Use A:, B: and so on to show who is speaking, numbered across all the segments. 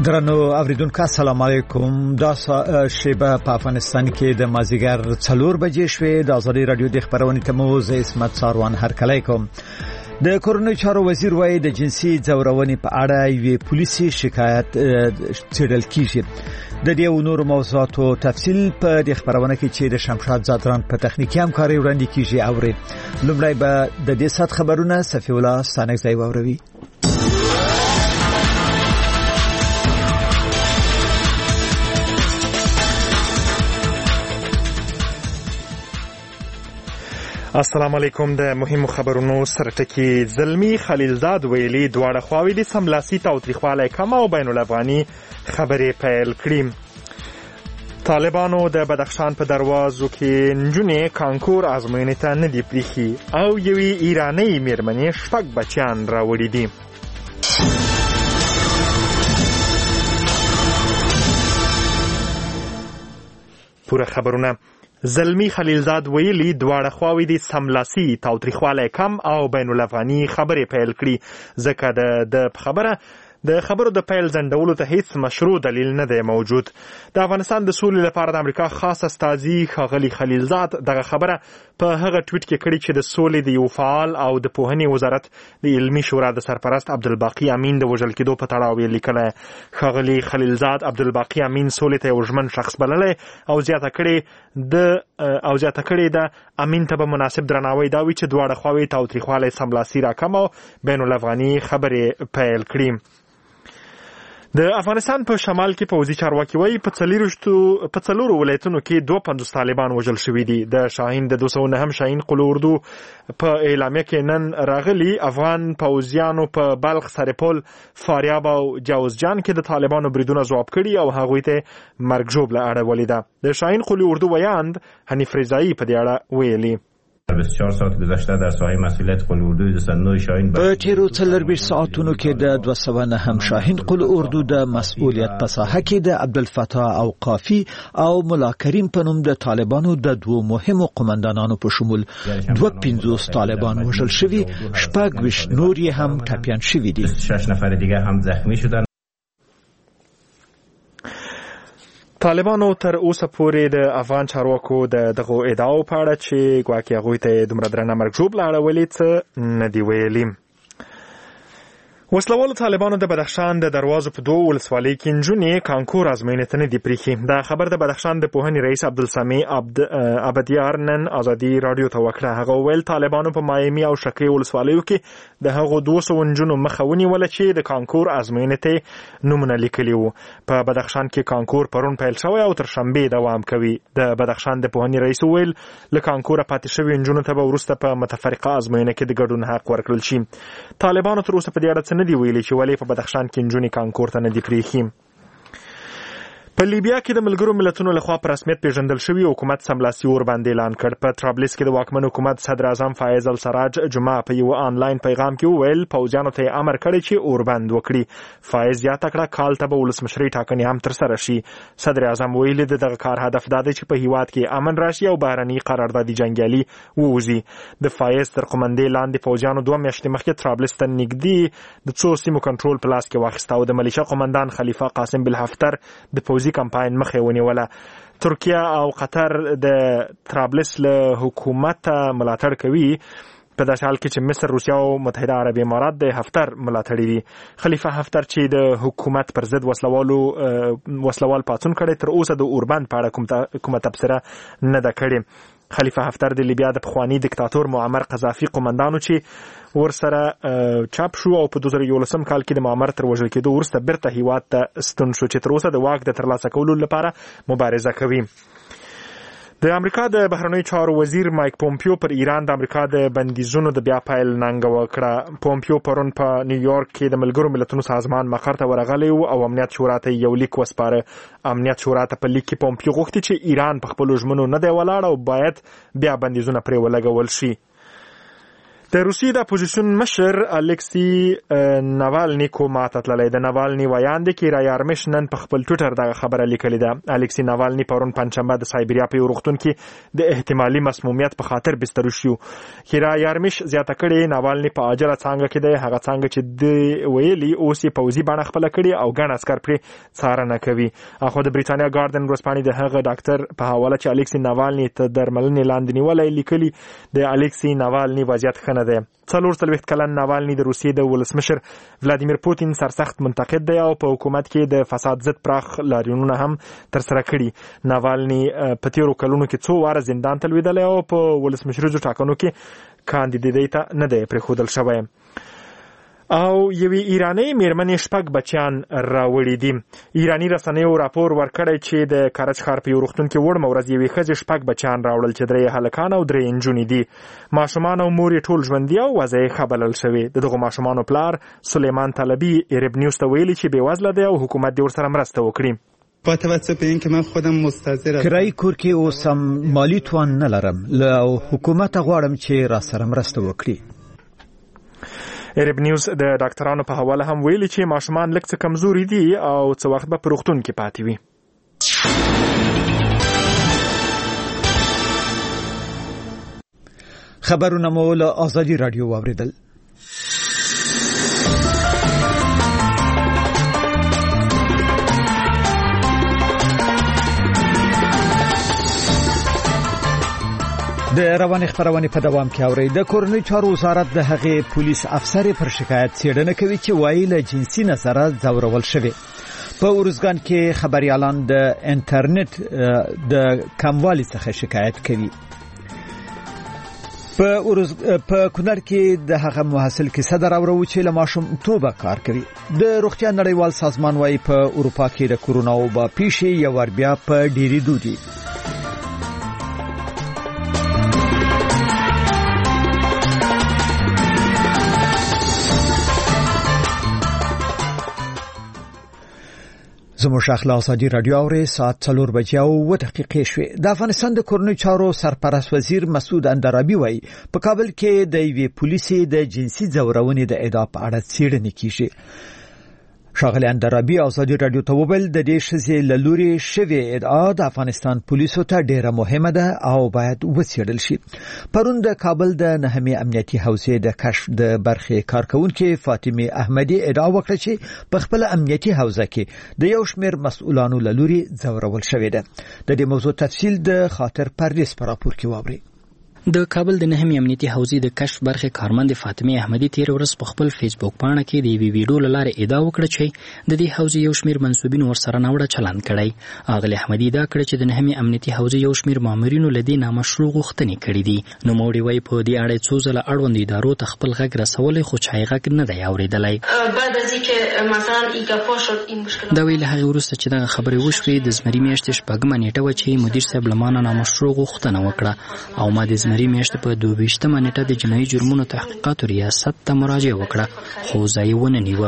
A: درنو اوریدونکو السلام علیکم. دا شیبه په افغانستان کې د مازیګر 4 بجې شوې. د ازادي رادیو د خبرونې تمو زه اسمت ساروان هرکلی کوم. د کورنۍ چارو وزیر وایي د جنسي ځورونې په اړه یو پولیسي شکایت څېړل کیږي. د دې او نور موضوعاتو تفصیل په د خبرونه کې چې د شمشاد زادران په تخنیکی همکاري وړاندې کیږي. اوري لومړی به د دې سات خبرونه صفی الله ستانکزی ووروي.
B: السلام علیکم. د مهمو خبرونو سرټکی زلمی خلیلزاد ویلي دواړه خواوې د سملاسي تاوتریخوالی کم او بین الافغاني خبرې پیل کړي. طالبانو د بدخشان په دروازو کې نجونې کانکور ازموینې ته نه دي پریښي او یوې ایرانۍ میرمنې 6 بچیان راوړي دي. پوره خبرونه. زلمی خلیلزاد ویلي دواړه خواوې د سملاسي تاوتریخوالی کم او بین الافغاني خبرې پیل کړي ځکه د خبرو د پیل ځنډولو ته هیڅ مشروع دلیل نه دی موجود. د افغانستان د سولې لپاره د امریکا خاص استازي ښاغلي خلیلزاد دغه خبره په هغه ټویټ کې کړې چې د سولې د یو فعال او د پوهنې وزارت د علمي شورا د سرپرست عبدالباقي امین د وژل کېدو په تړاو یې لیکلی. ښاغلي خلیلزاد عبدالباقي امین سولې ته یو ژمن شخص بللی او زیاته کړې ده امین ته به مناسب درناوی دا وي چې دواړه خواوې تاوتریخوالی سملاسي راکم او بین الافغاني خبرې پیل کړي. د افغانستان په شمال کې پوځي چارواکي وایي په 4 ولایتونو کې 52 طالبان وژل شوي دي. د شاهین د 209 شاهین قلو اردو په اعلامیه کې نن راغلي افغان پوځیانو په بلخ، سرپل، فاریاب او جوزجان کې د طالبانو بریدونه ځواب کړي او هغوی ته مرګ ژوبله اړولې ده. د شاهین قلو اردو ویاند حنیف رضایی په دې اړه ویلي.
C: 24 ساعت گذشته در ساحه مسئولیت قل اردو 209 شاهین
A: په تیرو 4 ساعتونو کې د 209 شاهین قل اردو د مسئولیت په ساحه کې د عبدالفتاح او قافي او ملا کریم په نوم د طالبانو د 2 مهمو قومندانانو په شمول 250 طالبان وژل شوي، 6 نور یې هم ټپیان شوي دي.
C: 6 نفر دیگه هم زخمی شدن.
B: طالبانو تر اوسه پورې د افغان چارواکو د دغو ادعاو په اړه چې ګواکې هغوی ته دومره درنه مرګ ژوبله اړولې څه نه دي ویلي. وسلوالو طالبانو د بدخشان د دروازو په 2 ولسوالیو کې نجونې کانکور ازموینې ته نه دي پریښي. دا خبر د بدخشان د پوهنې رئیس عبدالسمیع عبدیار نن ازادي رادیو ته وکړه. هغه ویل طالبانو په مایمي او شکی ولسوالیو کې د هغو 200 نجونو مخه ونیوله چې د کانکور ازموینې ته نومونه لیکلي وو. په بدخشان کې کانکور پرون پیل شوی او تر شنبې دوام کوي. د بدخشان د پوهنې رئیس ویل له کانکوره پاتې شوي نجونو ته به وروسته په متفرقه ازموینه کې د ګډون حق ورکړل شي. طالبانو تر اوسه په دې اړه نه دی ویلي چې ولې په بدخشان کې نجونې کانکور ته نه دي پریښي. په لیبیا کې د ملګرو ملتونو لخوا په رسمیت پیژندل شوی حکومت سملاسي اور باندې اعلان کړ. په طرابلس کې د واکمن حکومت صدر اعظم فایز السراج جمعه په یو آنلاین پیغام کې وویل پوځیانو ته امر کړی چې اور بند وکړي. فایز یاده کړه کال ته به ولسمشري ټاکنې هم ترسره شي. صدر اعظم ویلي دغه کار هدف دا دی چې په هیواد کې امن راشي او بهرني قراردادي جنګیالي ووځي. د فایز تر قومندې لاندې پوځیانو 2 میاشتې مخکې طرابلس ته نږدې د 2 سیمو کنټرول په لاس کې واخیسته او د ملیشه قومندان خلیفه قاسم بالحفتر د پوځي کمپاین مخه ونیوله. ترکیه او قطر د طرابلس له حکومت ملاتړ کوي په داسې حال کې چې مصر، روسیه او متحده عرب امارات د حفتر ملاتړي دي. خلیفه حفتر چې د حکومت پر ضد وسلوال پاڅون کړي تر اوسه د اوربند په اړه کومه تبصره نه ده کړې. خلیفه حفتر د لیبیا د پخوانی دیکتاتور معمر قذافي قومندانو چې ورسره چاپ شو او په 2011 کال کې د معمر تر وژل کېدو وروسته بیرته هیواد ته ستون شو چې تر اوسه د واک د ترلاسه کولو لپاره مبارزه کوي. د امریکا د بهرنیو چارو وزیر مایک پومپیو پر ایران د امریکا د بندیزونو د بیا پیل ننګه وکړه. پومپیو پرون په نیویارک کې د ملګرو ملتونو سازمان مقر ته ورغلی او امنیت شورا ته یو لیک وسپاره. امنیت شورا ته په لیک کې پومپیو غوښتي چې ایران په خپلو ژمنو نه دی ولاړ او باید بیا بندیزونه پرې ولګول شي. د روسیې د اپوزیسیون مشر الکسی ناوالني کومه تتللی د ناوالني ویاند کیرا یارمش نن په خپل ټویټر دغه خبره لیکلې ده. الکسی ناوالني پرون پنځشنبه د سایبریا په روغتون کې د احتمالي مسمومیت په خاطر بستر شو. کیرا یارمش زیاته کړي ناوالني په اجره څنګه کې دی هغه څنګه چې د ویلي اوس په پوزي باندې خپل کړي او ګڼ عسكر پر څارنه کوي. اخو د بریټانیا ګاردن ورسپانې د هغه ډاکټر په حواله چې الکسی ناوالني ته درملنې لاندې نیولای لیکلي د الکسی ناوالني وضعیت ښه نه دی. 43 کلن ناوالني د روسیې د ولسمشر ولادیمیر پوتین سرسخت منتقد دی او په حکومت کې د فساد ضد پراخ لاریونونه هم تر سره کړي. ناوالني په تیرو کلونو کې 2 واره زندان ته لوېدلی او په ولسمشریزو ټاکنو کې کاندیدۍ ته نه دی پرېښودل شوی. او یوې ایرانی میرمنې 6 بچیان راوړي دي. ایرانی رسنیو راپور ورکړی چې د کارج ښار په روغتون کې وړمه ورځ یوې ښځې 6 بچیان راوړل چې 3 هلکان او 3 نجونې دي. ماشومان او مور یې ټول ژوندي او وضع یې ښه بلل شوې. دغو ماشومانو پلار سلیمان طلبی عرب نیوز ته ویلي چې بېوزله دی او حکومت دې ورسره مرسته وکړي.
D: با توجه به اینکه من خودم مستضر ام
A: کرای کور کې اوسم مالی توان نه لرم له حکومت غواړم چې را سره مرسته وکړي.
B: عرب نیوز د ډاکټرانو په حواله هم ویلي چې ماشومان لږ څه کمزوري دي او څه وخت به په روغتون کې پاتې وي.
A: خبرونه مو له آزادي رادیو واوریدل. د رواني خبرونه په دوام کې اوري. د کورنۍ چارو وزارت د هغې پولیس افسر پر شکایت څېړنه کوي چې وایي له جنسي نظره ځورول شوی. په ارزګان کې خبريالان د انټرنیټ د کموالي څخه شکایت کوي. په کونړ کې د هغه محصل کې صدر اورو چې له ماشوم توبه کار کوي. د روغتیا نړیوال سازمان وايي په اروپا کې د کورونا وبا پیښې یو ور بیا په ډېری دودي. زموږ اخلاق آزادي رادیو اوري ساعت 4 بجې او 2 دقیقې شوې. د افغانستان د کورنۍ چارو سرپرست وزیر مسعود اندرابي وایي په کابل کې د یوې پولیسي د جنسي ځورونې د ادعا په اړه څېړنې کیږي. ښاغلی اندرابي آزادي رادیو ته وویل د دې ښځې له لوري شوې ادعا د افغانستان پولیسو ته ډیره مهمه ده او باید وڅېړل شي. پرون د کابل د 9مې امنیتي حوزې د کشف د برخې کارکونکو فاطمه احمدي ادعا وکړه چې په خپل امنیتي حوزه کې د یو شمېر مسؤلانو له لوري ځورول شوې ده. د دې موضوع تفصیل د خاطر پردیس په راپور کې واوري.
E: د کابل د 9مې امنیتي حوزې د کشف برخې کارمند فاطمه احمدي تیر ورځ په خپل فیسبوک پاڼه کې د یوې ویډیو لاره ادعا وکړه چې د دې حوزې یو شمېر منسوبینو ورسره ناوړه چلند کړی. اغلی احمدي دا کړ چې د 9مې امنیتي حوزې یو شمېر مامورینو له دې نامشروع غوښتنې کړې دي. نو موړي وایي په دې اړه څو ځله اړوند ادارو ته خپل غږ رسولی خو چا یې غږ نه دی اورېدلی. دا ویل هغې وروسته چې دغه خبرې وشوې د زمري میاشتې 6مه نیټه وه چې مدیر صاحب له مانه نامشروع غوښتنه وکړه او ما د زمري میاشتې په 22مه نیټه د جنایي جرمونو تحقیقاتو ریاست ته مراجعه وکړه خو ځای یې ونه نیوه.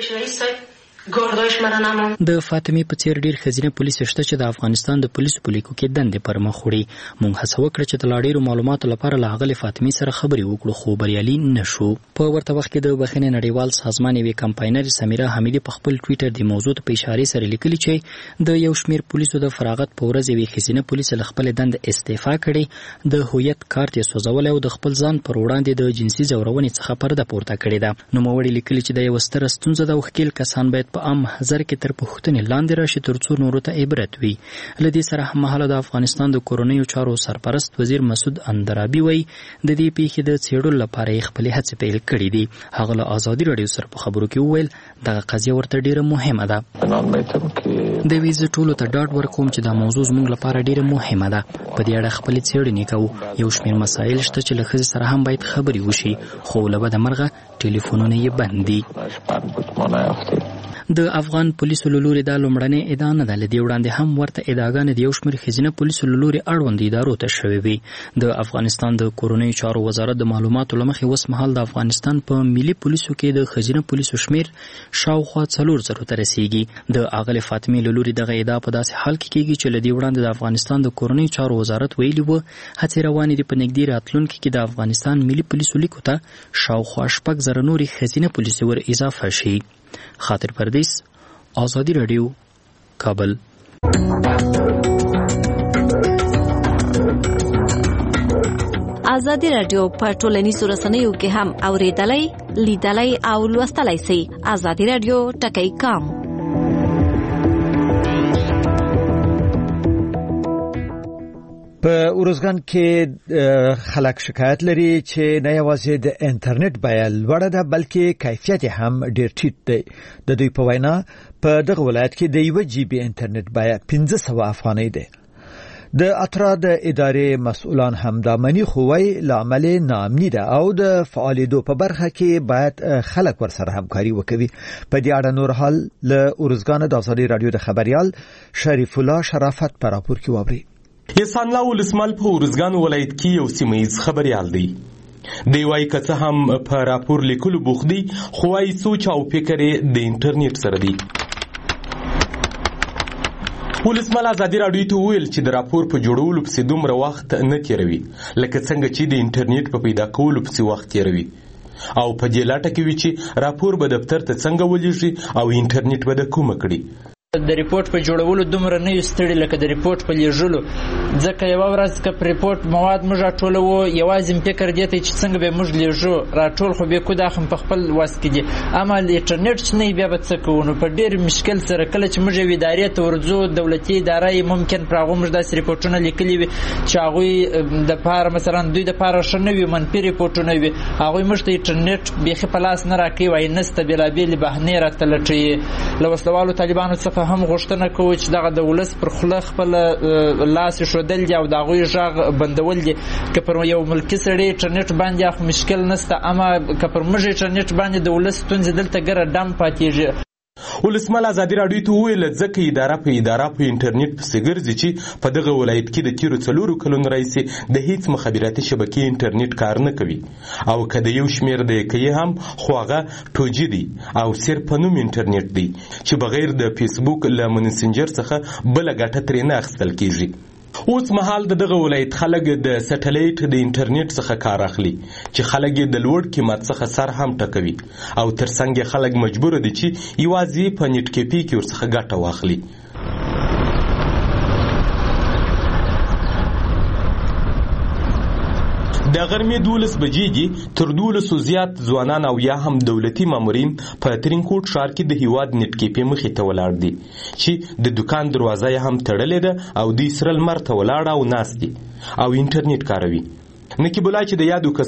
E: د فاطمه په څیر ډیر خزینه پولیس شته چې د افغانستان د پولیسو په لیکو کې دندې پر مخ وړي. موږ هڅه وکړه چې د لا ډیرو معلوماتو لپاره له هغې فاطمه سره خبرې وکړو خو بریالي نشو. په ورته وخت کې د بخښنې نړیوال سازمان یوې کمپاینر سمیرا حمیدي په خپل ټویټر د موضوع په اشارې سره لیکلي چې د یو شمېر پولیسو د فراغت په ورځ یوې خزینه پولیس له خپل دندې استعفا کړې، د هویت کارت یې سوځولی او د خپل ځان پر وړاندې د جنسي ځورونې څخه پرده پورته کړې ده. نوموړي لیکلي چې دا یوه ستره ستونزه ده او ښکېل کسان باید په عام محضر کې تر پوښتنې لاندې راشي ترڅو نورو ته عبرت وي. له دې سره هممهاله د افغانستان د کورنیو چارو سرپرست وزیر مسعود اندرابي وایي د دې پیښې د څېړلو لپاره یې خپلې هڅې پیل کړې دي. هغه له آزادي راډیو سره په خبرو کې وویل دغه قضیه ورته ډیره مهمه ده. د وی زه ټولو ته ډاډ ورکوم چې دا موضوع زموږ لپاره ډیره مهمه ده. په دې اړه خپلې څېړنې کوو. یو شمېر مسایل شته چې له ښځې سره هم باید خبرې وشي خو له بده مرغه ټلیفونونه یې بند دي. د افغان پولیسو له لوري د لومړنۍ ادعا نه ده. له دې وړاندې هم ورته ادعاګانې د یو شمېر ښځینه پولیسو له لوري اړوند ادارو ته شوې وي. د افغانستان د کورنیو چارو وزارت د معلوماتو له مخې اوس مهال د افغانستان په ملي پولیسو کې د ښځینه پولیسو شمېر شاوخوا 4,000 ته رسیږي. د اغلې فاطمې له لوري دغه ادعا په داسې حال کې کېږي چې له دې وړاندې د افغانستان د کورنیو چارو وزارت ویلي و هڅې روانې دي په نږدې راتلونکي کې د افغانستان ملي پولیسو لیکو ته شاوخوا 6,000 نورې ښځینه پولیسې ور اضافه شي. خاطر پردیس، آزادي راډیو، کابل.
F: آزادي راډیو په ټولنیزو رسنیو کې هم اوریدلای، لیدلای او لوستلای شئ. آزادي راډیو ټکی کام.
A: په اروزګان کې خلک شکایت لري چې نه یوازې د انټرنیټ بیه لوړه ده بلکې کیفیت هم ډیر ټیټ دی. د دوی په وینا په دغه ولایت کې د 1 جی بي انټرنیټ بیه 1500 افغانۍ ده. د اترا د ادارې مسؤلان هم دا مني خو وایي لامل ناامني ده او د فعالیدو په برخه کې باید خلک ورسره همکاري وکوي. په دې اړه نور حال له اروزګان د آزادي رادیو د خبريال شریف الله شرافت پر راپور کې ووري.
G: احسان الله ولسمل په اروزګان ولایت کې یو سیمه‌یز خبريال دی. دی وايي که څه هم په راپور لیکلو بوخت دی خو وايي سوچ او فکر د انټرنیټ سره دی. ولسمل آزادي راډیو ته ویل چې د راپور په جوړولو پسې دومره وخت نه تیروي لکه څنګه چې د انټرنیټ په پیدا کولو پسې وخت تیروي او په دې لټه کې وي چې راپور به دفتر ته څنګه ولېږي او انټرنیټ به د کومه کړي.
H: د ریپورت په جوړولو دومره نه یو ستړي لکه د ریپورت په لیږلو، ځکه یوه ورځ که په ریپورت مواد موږ راټولوو یوازې فکر دی ته چې څنګه به موږ لیږو راټول خو بیا کو دا هم په خپل واس کې دي، اما انټرنیټ چې نه بیا به څه کوو. نو په ډېر مشکل سره کله چې موږ یوې ادارې ته ورځو دولتي اداره یې ممکن پر هغو موږ داسې ریپورټونه لیکلي وي چې هغوی دپاره مثلا دوی دپاره ښه نه وي، منفي ریپورټونه وي، هغوی موږ ته انټرنیټ بیخي په لاس نه راکوي، وایي نسته بېلابېلې بهانې راته لټوي. له وسلوالو طالبانو څخه هم غوښتنه کوي چې دغه د ولس پر خوله خپل لاس ښودل دي او د هغوی غږ بندول دي. که پر یو ملکي سړی انټرنیټ باندې خو مشکل نشته، اما که پر موږ انټرنیټ باندې د ولس ستونزې دلته ګره ډم پاتېږي.
G: ولسمل آزادي راډیو ته وویل ځکه اداره په انټرنیټ پسې ګرځي چې په دغه ولایت کې د تیرو 4 کلونو راهیسې د هیڅ مخابراتي شبکې انټرنیټ کار نه کوي او که د یو شمېر د کوي هم خو هغه 2G دی او صرف په نوم انټرنیټ دی چې بغیر د فیسبوک له مسنجر څخه بله ګټه ترې نه اخیستل کیږي. اوس مهال دغه ولایت خلک د سټلایټ د انټرنیټ څخه کار اخلي چې خلک د لوړ قیمت څخه سر هم ټکوي او ترڅنګ خلک مجبور دي چې یوازې په نیټ کیپي کې ورڅخه ګټه واخلي. د غرمې 12 بجې دي تر 12 زیات ځوانان او یا هم دولتي مامورین په ترینکوټ ښار کې د هیواد نیټ کیپي مخې ته ولاړ دي چې د دکان دروازه یې هم تړلې ده او دوی سره لمر ته ولاړ او ناست دي او انټرنیټ کاروي. نقیب الله چې د یادو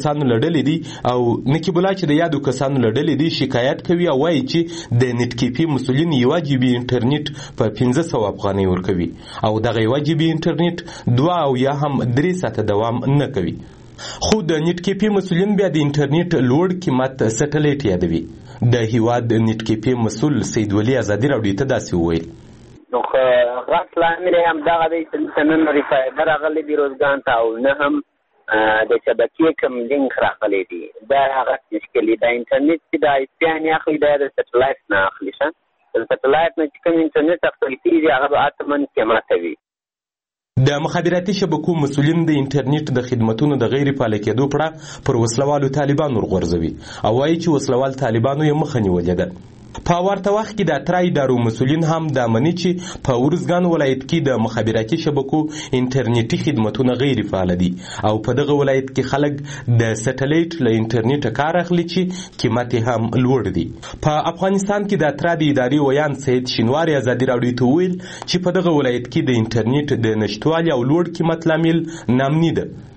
G: کسانو لړلې دي شکایت کوي او وایي چې د نیټ کیپي مسؤلین 1 جی بي انټرنیټ په 1500 افغانۍ ورکوي او دغه 1 جی بي انټرنیټ 2 او یا هم 3 ساعته دوام نه کوي. خو د نیټ کیپي مسؤلین بیا د انټرنیټ لوړ قیمت سټلایټ یادوي. د هیواد نیټ کیپي مسؤل سید ولی آزادي راډیو ته داسې وویل.
I: نو غټ لامل هم دغه دی چې نن ریفایبر راغلی دی روزګان ته او نه هم د شبکې کوم لینک راغلی دی. دا هغه مشکل دی. د انټرنیټ چې د ایسپیان اخلي دا د سټلایټ نه اخلي. د سټلایټ نه چې کوم انټرنیټ اخلي کېږي هغه به اتمن قیمت وي.
G: د مخابراتي شبکو مسؤلین د انټرنیټ د خدماتونو د غیر فعال کېدو پړه پر وسلوالو طالبانو ورغورځوي او وایي چې وسلوال طالبانو یې مخه نیولې ده. په ورته وخت کې د اترا ادارو مسؤلین هم دا مني چې په اروزګان ولایت کې د مخابراتي شبکو انټرنیټي خدماتونه غیر فعال دي او په دغه ولایت کې خلک د سټلایټ له انټرنیټ کار اخلي چې قیمت هم لوړ دي. په افغانستان کې د اترا د ادارې ویان سید شینواری آزادي راډیو ته ویل چې په دغه ولایت کې د انټرنیټ د نشټوالي او لوړ قیمت لامل نامني ده.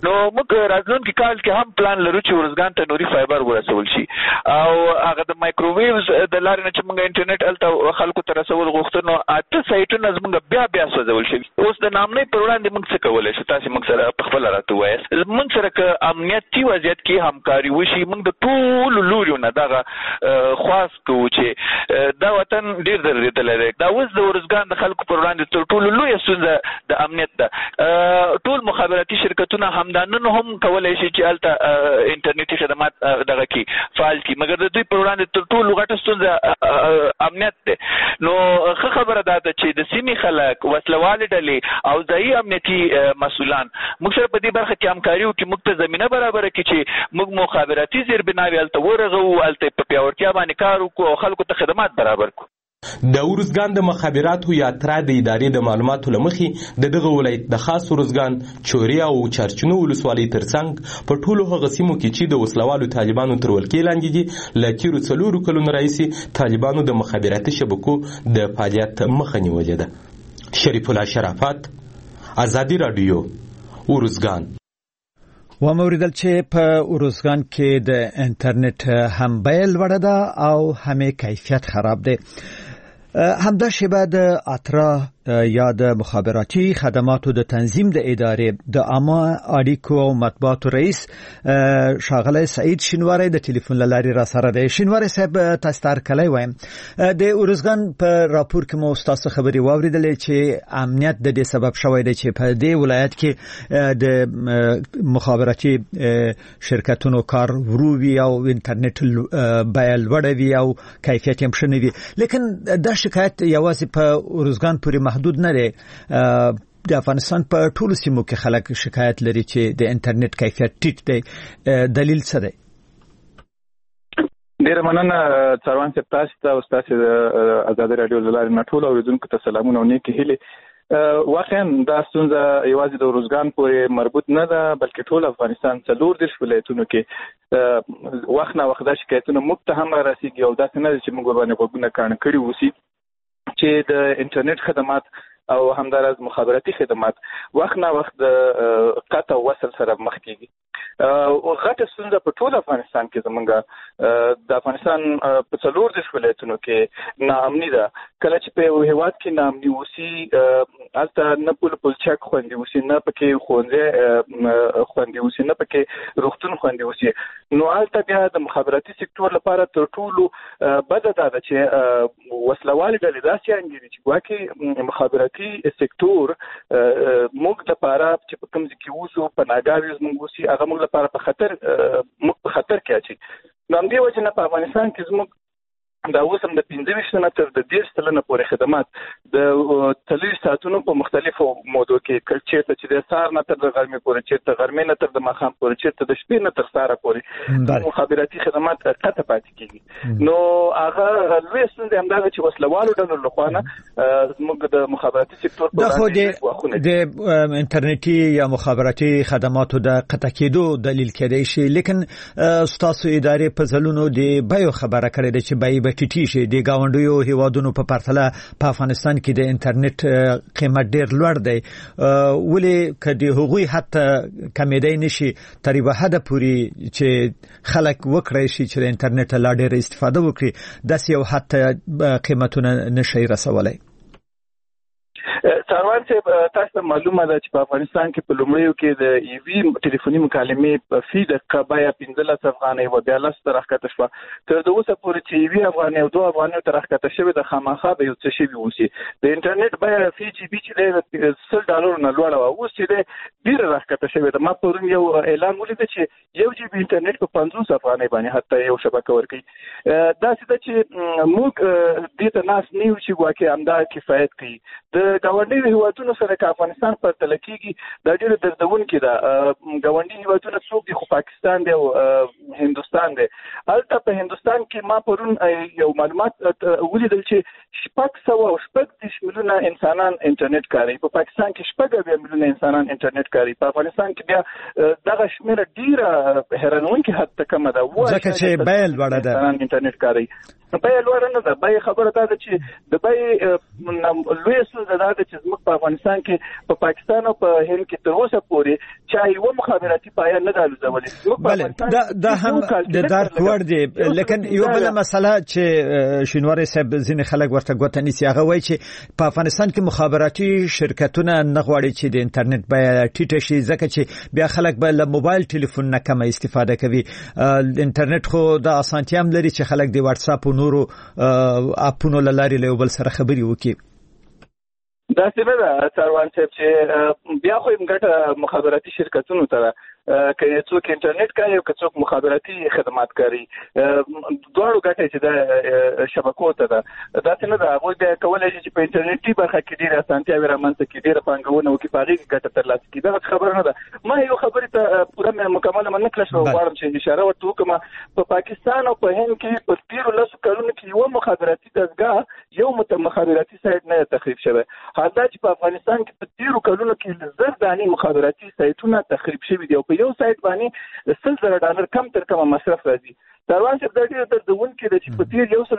J: نو موږ راتلونکي کال کې هم پلان لرو چې ارزګان ته نوري فایبر ورسول شي او هغه د مایکروویوز د لارې نه چې موږ انټرنیټ الته خلکو ته رسول غوښتنو اته سایټونه زموږ بیا سوځول شي. اوس د نامنۍ پر وړاندې موږ څه کولی شو؟ تاسې موږ سره په خپله راته ووایاست. موږ سره که امنیتي وضعیت کې همکاري وشي موږ د ټولو لوریو نه دغه خواست کوو چې دا وطن ډېر درېدلی دی. دا اوس د ارزګان د خلکو پر وړاندې تر ټولو لویه ستونزه د امنیت ده. ټول مخابراتي شرکتونه همدا نن هم کولی شي چې هلته انټرنیټي خدمات دغه کړي فعال کړي مګر د دوی پر وړاندې تر ټولو غټه ستونزه امنیت دی. نو ښه خبره دا ده چې د سیمې خلک وسلوالې ډلې او ځایي امنیتي مسؤلان موږ سره په دې برخه کې همکاري وکړي موږ ته زمینه برابره کړي چې موږ مخابراتي زیربناوې هلته ورغوو هلته په پیاوړتیا باندې کار وکړو او خلکو ته خدمات برابر کړو.
G: د ارزګان د مخابراتو یا ترا د ادارې د معلوماتو له مخې د دغه ولایت د خاص ارزګان چوري او چارچنو ولسوالۍ ترڅنګ په ټولو هغه سیمو کې چې د وسلوالو طالبانو تر ولکې لاندې دي له تیرو 4 کلونو راهیسې طالبانو د مخابراتي شبکو د فعالیت مخه نیولې ده. شریف الله شرافت، ازادي رادیو، ارزګان.
A: و موریدل چې په ارزګان کې د انټرنیټ هم بیه لوړه ده او هم کیفیت خراب دی. همدا شیبه د اترا یا د مخابراتي خدماتو د تنظیم د ادارې د عامه اړیکو او مطبوعاتو رئیس ښاغلی سعید شینواری د ټلیفون له لارې را سره دی. شینواری صاحب تاسو ته هرکلی وایم. د ارزګان په راپور کې مو ستاسو خبرې واوریدلې چې امنیت د دې سبب شوی دی چې په دې ولایت کې د مخابراتي شرکتونو کار ورو وي او انټرنیټ بیه لوړه وي او کیفیت یې ښه نه وي. لیکن دا شکایت یوازې په ارزګان پورې محدود نه دی. د افغانستان په ټولو سیمو کې خلک شکایت لري چې د انټرنیټ کیفیت ټیټ دی. دلیل څه دی؟
K: ډیره مننه څاروان صاحب، تاسو ته او تاسو د ازادي رادیو له لارې نه ټولو اوریدونکو ته سلامونه او نیکې هیلې. واقعا دا ستونزه یوازې د ارزګان پورې مربوط نه ده بلکې ټول افغانستان 14 ولایتونو کې وخت نه وخت دا شکایتونه موږ ته هم راسیږي او داسې نه ده چې موږ باندې غوږونه کاڼه کړي اوسي چې د انټرنیټ خدمات او همدارس مخابراتي خدمات وخت نه وخت د قطع وصل سره مخ کیږي. او غټه ستونزه په ټول افغانستان کې زمونږ د افغانستان په 14 ولایتونو کې ناامني ده. کله چې په هیواد کې ناامني وسی البته نه پول چک خوندي وسی، نه پکې خوندې خوندي وسی، نه پکې روغتون خوندي وسی، نو البته بیا د مخابراتي سکتور لپاره تر ټولو بد ده چې وسلوال ډلې داسې انګیري چې واکه مخابراتي سکتور موږ لپاره چې په کوم ځای کې وسو په ناګاوي زموږ وسی هغه موږ لپاره په خطر کې اچي. نو هم دې وجه نه په افغانستان کې زموږ دا اوس هم د 15 نه تر د 10 سلنه پورې خدمات د 30 ساعتونو په مختلفو مودو کې چیرته چې د سهار نه تر د غرمې پورې، چیرته غرمې نه تر د ماښام پورې، چیرته د شپې نه تر سهاره پورې مخابراتي خدمات قطع پاتې کیږي. نو هغه لوی ستونزه هم دا چې وسلوالو ډلو لخوا نه زموږ د مخابراتي سکتور په وړاندې
A: د انټرنیټي یا مخابراتي خدماتو د قطع کېدو دلیل کېدای شي. لیکن ستاسو ادارې په ځلونو د بیو خبره کړې ده چې بیې ټیټی شي. د گاونډیو هیوادونو په پرتله په افغانستان کې د انټرنیټ قیمت ډیر لوړ دی. ولې کدي هغوی حتی کمیدای نشي تر یوه حد پورې چې خلک وکړي شي چې د انټرنیټ لا ډیر استفاده وکړي داسې یو حتی قیمتونه نشي رسولای؟
K: څاروان صاحب تاسو ته معلومه ده چې په افغانستان کې په لومړیو کې د ایوي ټلیفوني مکالمې په فی دقیقه بیه 15 افغانۍ و بیا 10 تر راکته شوه. تر اوسه پورې چې ایوي افغانۍ او 2 افغانۍ تر راکته شوی د خامخا به یو څه شوی اوسي. د انټرنیټ بیه فی جی بي چې $100 نه لوړه و، اوس چې د ډیر راکته شوی ده. ما پرون یو اعلان ولید چې 1 جی بي انټرنیټ په 50 افغانۍ باندې حتی یو شبکه ورکړي. دا څه ده چې موږ دې ته ناس نیو چې واقعي همدا کفایت کوي. د ګاونډي هیوادونو سره که افغانستان پرتله کیږي دا ډېر دردونکې ده. ګاونډي هیوادونه څوک دي؟ خو پاکستان دی او هندوستان دی. هلته په هندوستان کې ما پرون یو معلومات ولیدل چې 640 میلیونه انسانان انټرنیټ کاروي. په پاکستان کې 6 میلیونه انسانان انټرنیټ کاروي. په افغانستان کې بیا دغه شمېر ډیره حیرانوونکې حد ته کمه ده.
A: ځکه چې بیه لوړه ده.
K: انسانان انټرنیټ کاروي. بیه لوړه نه ده. بیه خبره ده چې د بیې لوی ستونزه دا ده چې زموږ په افغانستان کې په پاکستان او په هند کې تر اوسه پورې چا یوه مخابراتي پایه نه ده الوځولې.
A: دا هم د درک وړ دی. لیکن یو بله مسله چې شینواری صاحب ځینې خلک ورته ګوته نیسي هغه وایي چې په افغانستان کې مخابراتي شرکتونه نه غواړي چې د انټرنیټ بیه ټیټه شي ځکه چې بیا خلک به له موبایل ټلیفون نه کمه استفاده کوي. انټرنیټ خو د اسانتیا هم لري چې خلک د واتس اپ او نورو اپونو له لارې له یو بل سره خبرې وکړي.
K: دا څه نه ده سروان صاحب چې بیا خو یې ګټه مخابراتي شرکتونو ته ده. که څوک انټرنیټ کوي او که څوک مخابراتي خدمات کوي دواړو ګټه چې د شبکو ته ده. دا څه نه ده هغوی بیا کولی شي چې په انټرنیټي برخه کې ډېرې اسانتیاوې رامنځته کړي ډېره پانګونه وکړي په هغې کې ګټه ترلاسه کړي. دغه خبره نه ده. ما یو خبرې ته پوره مکمله مننه کړه شوه غواړم چې اشاره ورته وکړم. په پاکستان او په هند کې په تېرو 10 کلونو کې یوه مخابراتي دستګاه یو مخابراتي سایټ نه تخریب شوی. حال دا چې په افغانستان کې په تېرو کلونو کې 1000 دانې مخابراتي سایټونه تخریب شوي دي او په یو سایټ باندې $100 کم تر کمه مصرف راځي. سروان صاحب دا ډېر دردونکې ده چې په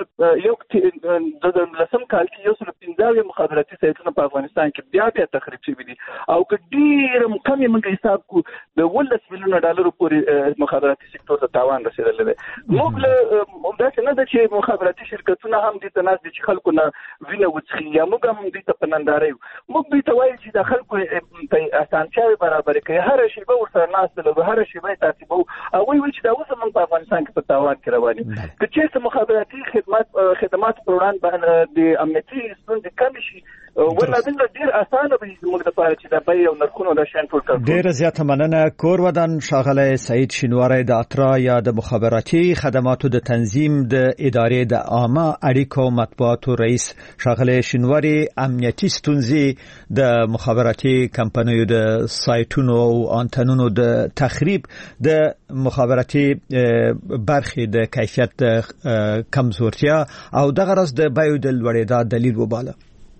K: تېر د لسم کال کې 115 مخابراتي سایټونه په افغانستان کې بیا تخریب شوي دي او که ډېر کم یې موږ حساب کړو د $19 میلیونه پورې مخابراتي سکتور ته تاوان رسېدلی دی. موږ داسې نه ده چې مخابراتي شرکتونه هم دې ته ناست دي چې خلکو نه وینه وڅښي یا موږ هم دې ته په ننداره یو. موږ دوی ته وایو چې د خلکو ته اسانتیاوې برابرې کړي. هره شیبه ورسره ناست لرو هره شیبه یې تعقیبوو. هغوی وایي چې دا اوس هم په افغانستان کې په تاوان کې روان دي. که چېرته مخابراتي خدمات پر وړاندې د امنیتي ستونزې کمې شي ولا ډېر اسانه به زموږ دپاره چې د بیې او نرخونو دا شیان ټول کنټرول.
A: ډېره زیاته مننه. کور ودان ښاغلی سعید شینواری د اترا یا د مخابراتي خدماتو د تنظیم د ادارې د عامه اړیکو او مطبوعاتو رئیس ښاغلی شینواری امنیتي ستونزې د مخابراتي کمپنیو د سایټونو او انتنونو د تخریب د مخابراتي برخې د کیفیت د کمزورتیا او دغه راز د بیو د لوړېدا دلیل وباله.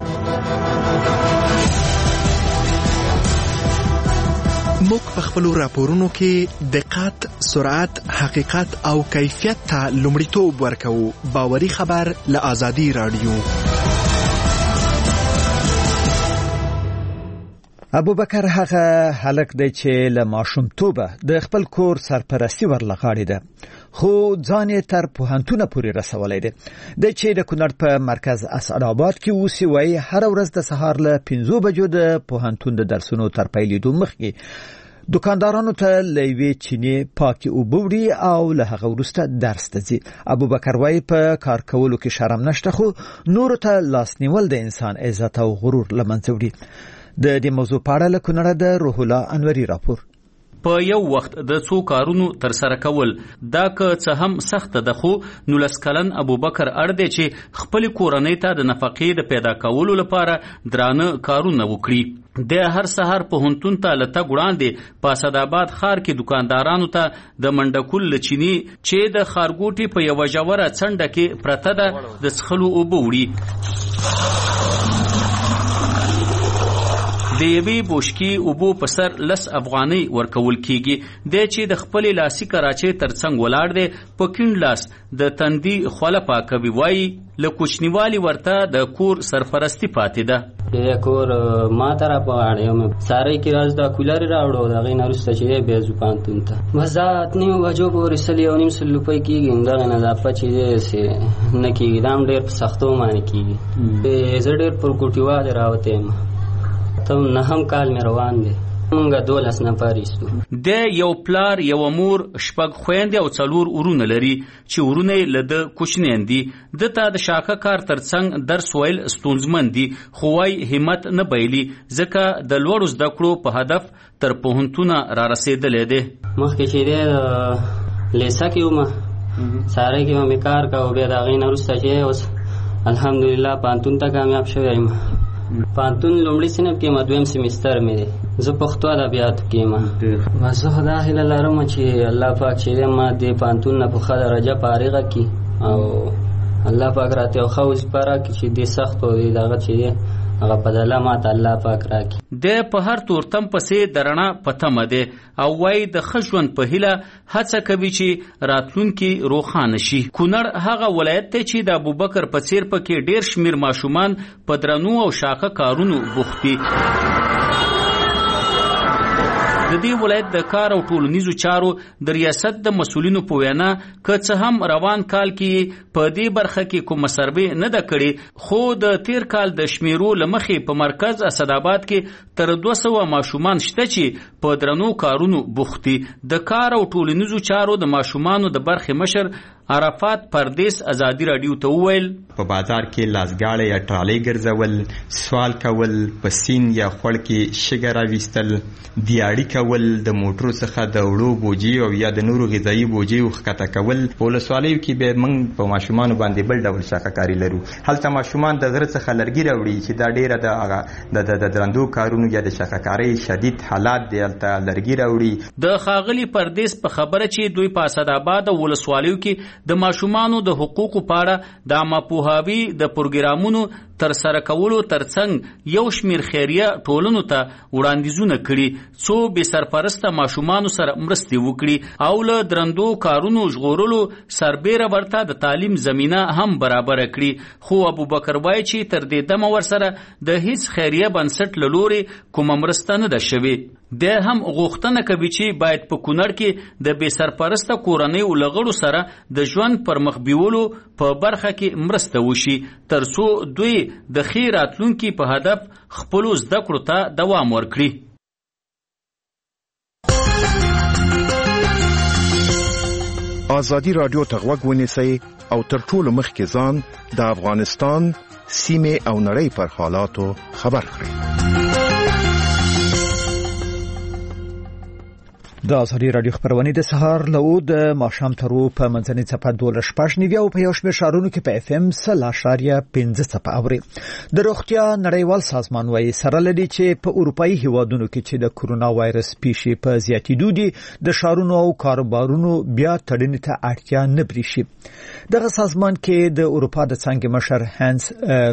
L: موږ په خپلو راپورونو کې دقت، سرعت، حقیقت او کیفیت ته لومړیتوب ورکوو. باوري خبر له آزادي رادیو.
A: ابوبکر هغه هلک دی چې له ماشومتوبه د خپل کور سرپرستی ورلغاړي ده خو ځان یې تر پوهنتونه پورې رسولی دی. د چې د کونړ په مرکز اسعدآباد کې اوسي وایي هره ورځ د سهار له 5 بجو د پوهنتون د درسونو تر پیلېدو مخکې دکاندارانو ته له یوې چینې پاکې اوبه وړي او له هغه وروسته درس ته ځي. ابوبکر وایي په کار کولو کې شرم نشته خو نورو ته لاس نیول د انسان عزت او غرور له منځه وړي. د دې موضوع په اړه له کونړه د روح الله انوري راپور.
M: په یو وخت د څو کارونو تر سره کول دا که څه هم سخت ده خو 19 کلن ابوبکر اړ دی چې خپل کورنۍ ته د نفقې د پیدا کولو لپاره درانه کارونه وکړي. د هر سحر پوهنتون ته لته ګړاندې په اسعدآباد ښار کې دکاندارانو ته د منډکول لچینی چې د خارګوټي په یو ژوره څنډه کې پرته ده د څښلو اوبه وړي. د یوې بوشکې اوبو په سر 10 افغانۍ ورکول کیږي. د چې د خپل لاسي کراچۍ ترڅنګ ولاړ دی په کیڼ لاس د تندي خوله پاکوي. وایي له کوچنیوالي ورته د کور سرپرستی پاتې ده.
N: د کور ما ته راپغاړی یم سارۍ کې راز د کولر راوړو د هغې نه وروسته چې بیا ځو پوهنتون ته بس دا 8 بجو پورې 1.5 روپۍ کېږي. همدغې نه دا چې دی نه کېږي. دا هم ډېر په سختو باندې کېږي. زه ډېر پر کوټي واده راوتی یم. ته 9 کال مې روان دی. مونږ 12 نفر یو.
M: د یو پلار یو مور 6 خويندې او 4 ورونه لري چې ورونه له د کوچنین دي. د تا د شاخه کار ترڅنګ درس ویل ستونزمن دي خو وايي همت نه بایلي ځکه د لوړو زده کړو په هدف تر پوهنتونه را رسیدلې دي.
N: مخکې چې د لیسه کې ومه ساري کې مې کار کاوه بیا د هغې نه وروسته چې اوس الحمدلله پوهنتون ته کامیاب شوی یم. پوهنتون لومړي صنف کې دویم سیمیستر مې دی. زه پښتو ادبیاتو کې یم. بس زه خدا هیله لرم چې الله پاک چې ما دې پوهنتون نه په ښه درجه فارغه کړي او الله پاک راته او خوځ پاره کې چې د سخت او دغه چې هغه بدله ماته الله پاک راکړي.
M: د په هر تورتم پسې درنا پتمه ده او وای د خښون په هله هڅه کوي چې راتلونکي روښانه شي. کونړ هغه ولایت ته چې د ابوبکر په څیر پکې ډیر شمیر ماشومان په درنو او شاقه کارونو بوختي. د دې ولایت د کار او ټولنیزو چارو د ریاست د مسؤلینو په وینا که څه هم روان کال کې په دې برخه کې کوم سروې نه ده کړې، خو د تیر کال د شمیرو لمخې په مرکز اسداباد کې تر 200 ماشومان شته چې په درنو کارونو بوختي. د کار او ټولنیزو چارو د ماشومانو د برخې مشر عرفات پردیس ازادي رادیو ته وویل
O: په بازار کې لاسګاړې یا ټرالۍ ګرځول، سوال کول، په سین یا خوړ کې شګه راویستل، دیاړي کول، د موټرو څخه د وړو بوجي او یا د نورو غذایي بوجي ښکته کول. په ولسوالیو کې به موږ په ماشومانو باندې بل ډول شاکاري لرو. هلته ماشومان د غره څخه لرګي راوړي چې دا ډیره د درندو کارونو یا د شاکارۍ شدید حالات دی، هلته لرګي راوړي.
M: د ښاغلي پردیس په خبره چې دوی په اسداباد او ولسوالیو کې د ماشومانو د حقوقو په اړه د عامه پوهاوي د پروګرامونو تر سره کولو ترڅنګ یو شمیر خیریه ټولنو ته وړاندیزونه کړي څو بې سرپرسته ماشومانو سره مرستې وکړي او له درندو کارونو ژغورلو سربیره ورته د تعلیم زمینه هم برابره کړي. خو ابوبکر وایي چې تر دې دمه ورسره د هیڅ خیریه بنسټ له لورې کومه مرسته نه ده شوې. د هم غوښتنه کوي چې باید په کونړ کې د بې سرپرسته کورنیو له غړو سره د ژوند پر مخ بیولو په برخه کې مرسته وشي ترڅو دوی د ښې راتلونکي په هدف خپلو زده کړو ته دوام ورکړي.
P: ازادي رادیو ته غوږ ونیسئ او تر ټولو مخکې ځان د افغانستان سیمې او نړۍ پر حالاتو خبر کړئ.
A: د ازادي رادیو خبرونه د سهار له د ماښام ترو په منځنۍ څپه 12:09 او په یو شمېر ښارونو کې په اف ام 0.5 څپه اوري. د روغتیا نړیوال سازمان وايي سره لدی چې په اروپאי هیوادونو کې چې د کورونا وایرس پیښې په زیاتېدو دي د ښارونو او کاروبارونو بیا تړنې ته اړتیا نه بریشي. دغه سازمان کې د اروپا د څنګه مشر هانس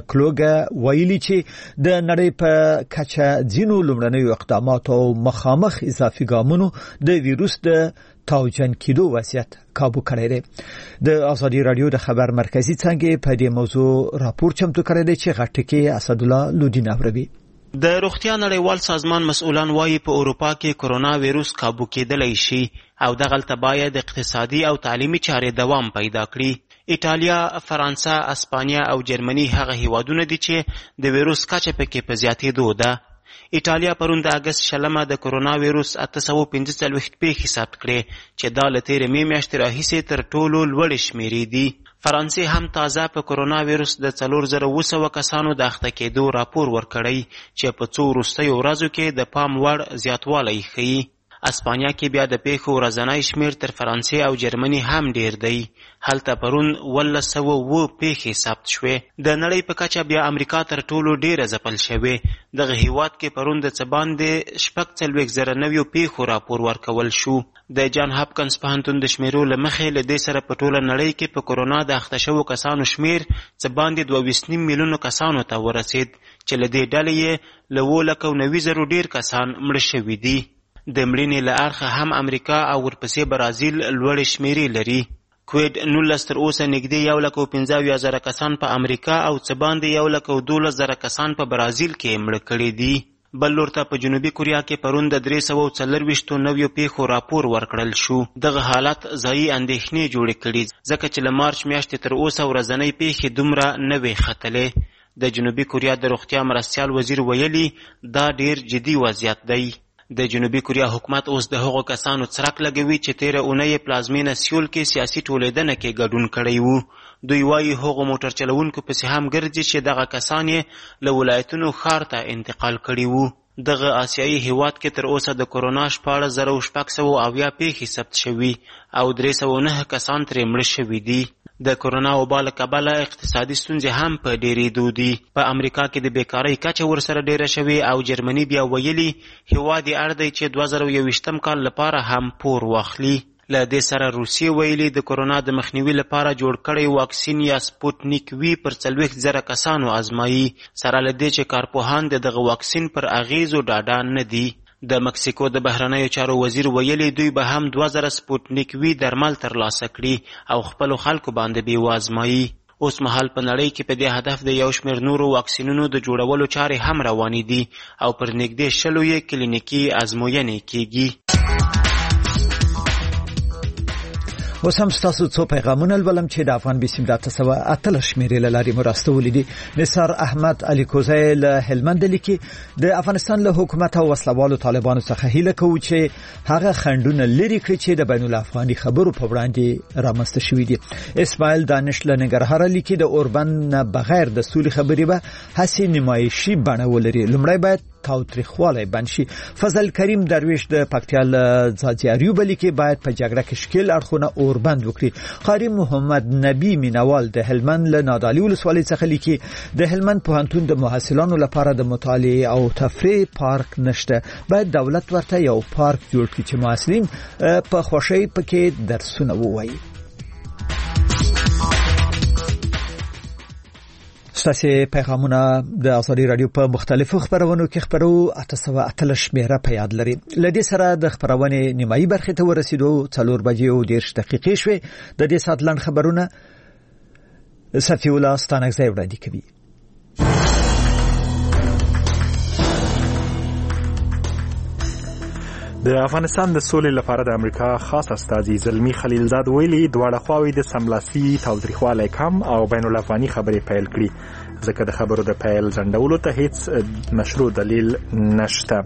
A: کلوګ ویلي چې د نړۍ په کچه ځینو لومړنیو اقداماتو او مخامخ اضافي ګامونو د ویروس د تاوجن کېدو وضعیت کابو کړی دی. د ازادي رادیو د خبر مرکزی څنګه په دې موضوع راپور چمتو کړی دی چې غټکی اسد الله لودین اوروي.
Q: د روغتیا نړیوال سازمان مسؤلان وايي په اروپا کې کرونا وایروس کابو کېدلی شي او دغلته باید اقتصادي او تعلیمي چارې دوام پیدا کړي. ایټالیا، فرانسه، اسپانیا او جرمني هغه هیوادونه دي چې د وایروس کچه پکې په زیاتېدو ده. ایټالیا پرون د اگست 20 د کرونا وایروس 845 پیښې ثبت کړې چې دا له تېرې مې میاشتې راهیسې تر ټولو لوړې شمیرې دي. فرانسې هم تازه په کرونا وایروس د 4700 کسانو د اخته کېدو راپور ورکړی چې په څو وروستیو ورځو کې د پام وړ زیاتوالی ښیي. اسپانیا کې بیا د پیښو ورځنی شمیر تر فرانسې او جرمني هم ډیر دی. هلته پرون 1107 پیښې ثبت شوې. د نړۍ په کچه بیا امریکا تر ټولو ډیره ځپل شوې. دغه هیواد کې پرون د څه باندې 46,090 پیښو راپور ورکول شو. د جان هاپکنز پوهنتون د شمیرو له مخې له دې سره په ټوله نړۍ کې په کرونا د اخته شوو کسانو شمیر څه باندې 22.5 میلیونو کسانو ته ورسید چې له دې ډلې یې له 9,90,000 ډیر کسان مړه شوي دي. د مړینې له اړخه هم امریکا او ورپسې برازیل لوړې شمیرې لري. کووید 19 تر اوسه نږدې 1,15,000 کسان په امریکا او څه باندې 1,12,000 کسان په برازیل کې مړه کړي دي. بل لور ته په جنوبي کوریا کې پرون د 340 نویو پیښو راپور ورکړل شو. دغه حالت ځایي اندېښنې جوړې کړي ځکه چې له مارچ میاشتې تر اوسه ورځنۍ پیښې دومره نه وې ختلې. د جنوبي کوریا د روغتیا مرستیال وزیر ویلي دا ډیر جدي وضعیت دی. د جنوبي کوریا حکومت اوس د هغو کسانو څرک لګوي چې تیره اونۍ پلازمینه سیول کې سیاسي ټولېدنه کې ګډون کړی وو. دوی وایي هغو موټر چلوونکو پسې هم ګرځي چې دغه کسان یې له ولایتونو ښار ته انتقال کړي وو. دغه آسیایي هیواد کې تر اوسه د کرونا 14,670 پیښې ثبت شوي او 309 کسان ترې مړه شوي دي. د کرونا وبا له کبله اقتصادي ستونزې هم په ډېرېدو دي. په امریکا کې د بیکارۍ کچه ورسره ډېره شوې او جرمني بیا ویلي هیواد یې اړ دی چې 2021 کال لپاره هم پور واخلي. له دې سره روسیې ویلي د کرونا د مخنیوي لپاره جوړ کړی واکسین یا سپوتنیک وی پر 40,000 کسانو ازمایي، سره له دې چې کارپوهان دغه واکسین پر اغیزو ډاډه نه دي. د مکسیکو د بهرنیو چارو وزیر ویلي دوی به هم 2000 سپوتنیک وی درمل ترلاسه کړي او خپلو خلکو باندې به وازمایي. اوس مهال په نړۍ کې په دې هدف د یو شمېر نورو واکسینونو د جوړولو چارې هم روانې دي او پر نږدې 100 یې کلینیکي ازموینې کیږي.
A: اوس هم ستاسو څو پیغامونه لولم چې د افغان بیسیم 908 شمیرې له لارې مو راستولي دي. نثار احمد علي کوزی له هلمند لیکي د افغانستان له حکومت او وسلوالو طالبانو څخه هیله کوو چې هغه خنډونه لري کړي چې د بین الافغاني خبرو په وړاندې رامنځته شوي دي. اسماعیل دانش له ننګرهار لیکي د اوربند نه بغیر د سولې خبرې به هسې نمایشي بڼه ولري. لومړی باید تاوتریخوالی بند شي. فضل کریم درویش د پکتیا له ځاځیاریو لیکي باید په جګړه کې شکل اړخونه اوربند وکړي. قاری محمد نبی مینوال د هلمند له نادعلي ولسوالۍ څخه لیکي د هلمند پوهنتون د محصلانو لپاره د مطالعې او تفریح پارک نشته. باید دولت ورته یو پارک جوړ کړي چې محصلین په خوښۍ پکې درسونه ووایي. ستاسو پیغامونه د آزادي رادیو په مختلفو خبرونو کې خبرو 808 شمیره په یاد لري. لدې سره د خبرونې نیمایي برخې ته ورسېدو. 4:10 شوې. د دې سات لاند خبرونه صفی الله ستانکزی وړاندې کوي.
B: د افغانستان د سولې لپاره د امریکا خاص استازي زلمی خلیلزاد ویلي دواړه خواوې د سملاسي تاوتریخوالی کم او بین الافغاني خبرې پیل کړي ځکه د خبرو د پیل ځنډولو ته هیڅ مشروع دلیل نشته.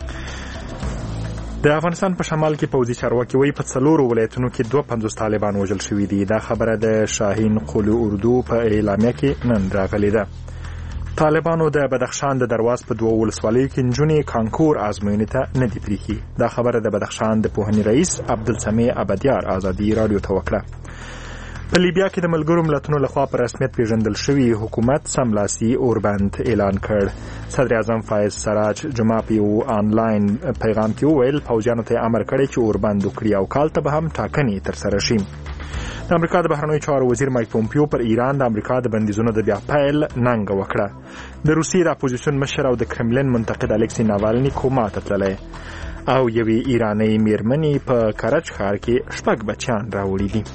B: د افغانستان په شمال کې پوځي چارواکي وایي په 4 ولایتونو کې 52 طالبان وژل شوي دي. دا خبره د شاهین قلو اردو په اعلامیه کې نن راغلې ده. طالبانو د بدخشان د درواز په 2 ولسوالیو کې نجونې کانکور ازموینې ته نه دي پریښي. دا خبره د بدخشان د پوهنې رئیس عبدالسمیع ابدیار آزادي رادیو ته وکړه. په لیبیا کې د ملګرو ملتونو لخوا په رسمیت پیژندل شوی حکومت سملاسي اوربند اعلان کړ. صدر اعظم فایز سراج جمعه په یو آنلاین پیغام کې وویل پوځیانو ته امر کړی چې اوربند وکړي او کال ته به هم ټاکنې ترسره شي. د امریکا د بهرنیو چارو وزیر مایک پومپیو پر ایران د امریکا د بندیزونو د بیا پیل ننګ وکړه. د روسیې د اپوزیسیون مشر او د کرملین منتقد الکسی ناوالني کوما ته تللی او یوې ایرانۍ میرمنې په کرج ښار کې 6 بچیان راوړي دي.